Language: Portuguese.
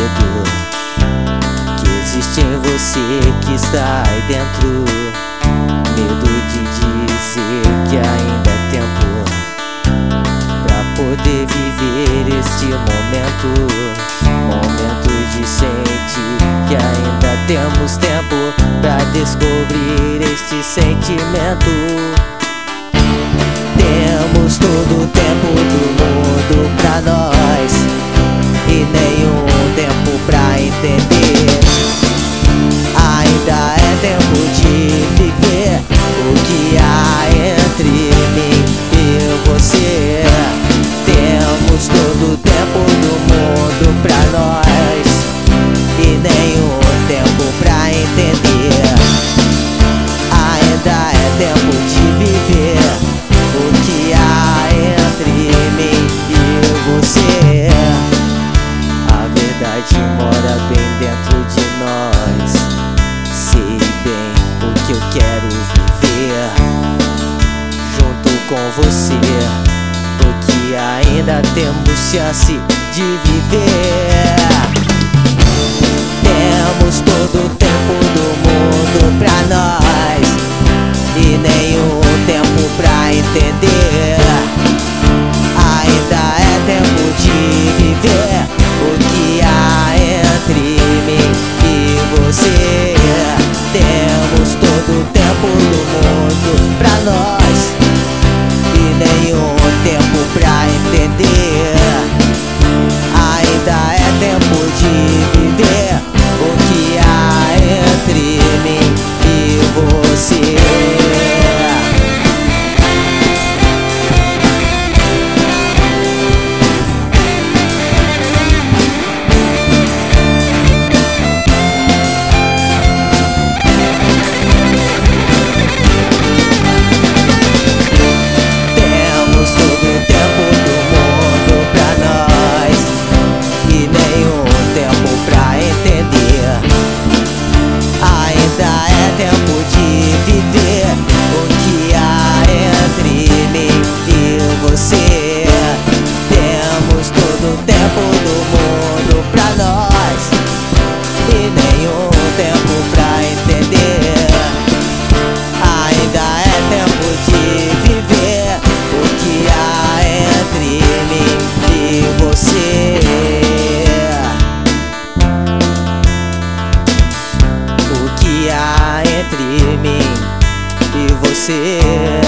medo que existe em você, que está aí dentro. Medo de dizer que ainda é tempo pra poder viver este momento. Momento de sentir que ainda temos tempo pra descobrir este sentimento. Temos todo o tempo do mundo pra nós e nenhum tempo pra entender. Ainda é tempo de viver o que há entre mim e você. Temos todo o tempo do mundo pra nós e nenhum tempo pra entender. Ainda é tempo de viver o que há entre mim e você. A verdade mora bem dentro de nós. Sei bem o que eu quero viver junto com você, porque ainda temos chance de viver. Temos todo o tempo do mundo pra nós e nenhum tempo pra entender. Ainda é tempo de viver o que há entre mim e você. Temos todo o tempo do mundo pra nós e nenhum tempo pra entender. Ainda é tempo de viver o que há entre mim e você. Temos todo o tempo do mundo pra nós e nenhum tempo pra entender. Ainda é tempo de viver o que há entre mim e você. O que há entre mim e você.